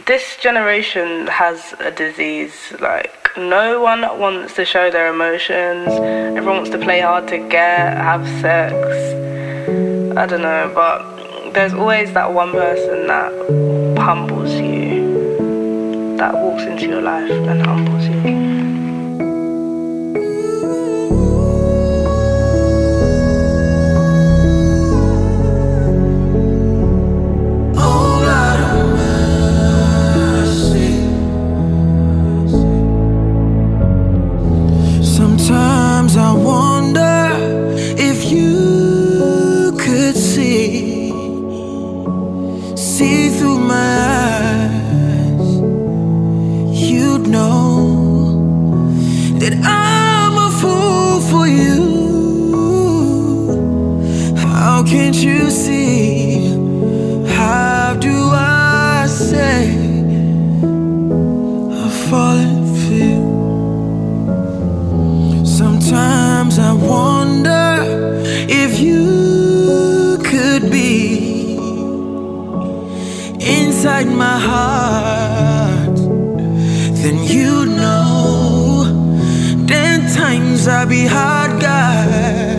this generation has a disease. Like, no one wants to show their emotions. Everyone wants to play hard to get, have sex. I don't know, but there's always that one person that humbles you, that walks into your life and humbles you. Sometimes I wonder if you could see through my eyes. You'd know that I'm a fool for you. How can't you see? How do I say I've fallen for you? Sometimes I wonder if you could be inside my heart, then you know 10 times I be hard guy.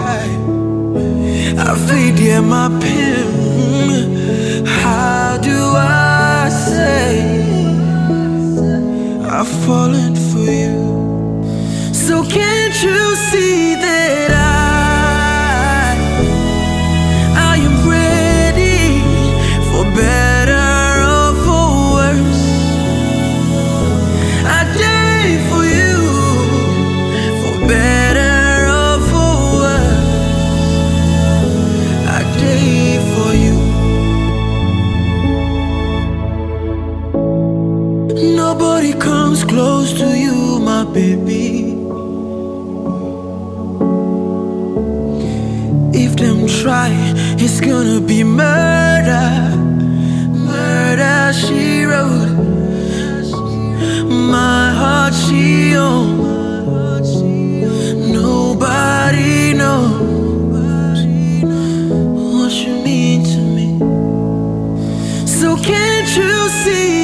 I fade my pain. How do I say I've fallen for you? So can't you see that I am ready for better or for worse? I die for you, for better or for worse. I die for you. Nobody comes close to you, my baby. If them try, it's gonna be murder. Murder, she wrote. My heart she owns. Nobody knows what you mean to me. So can't you see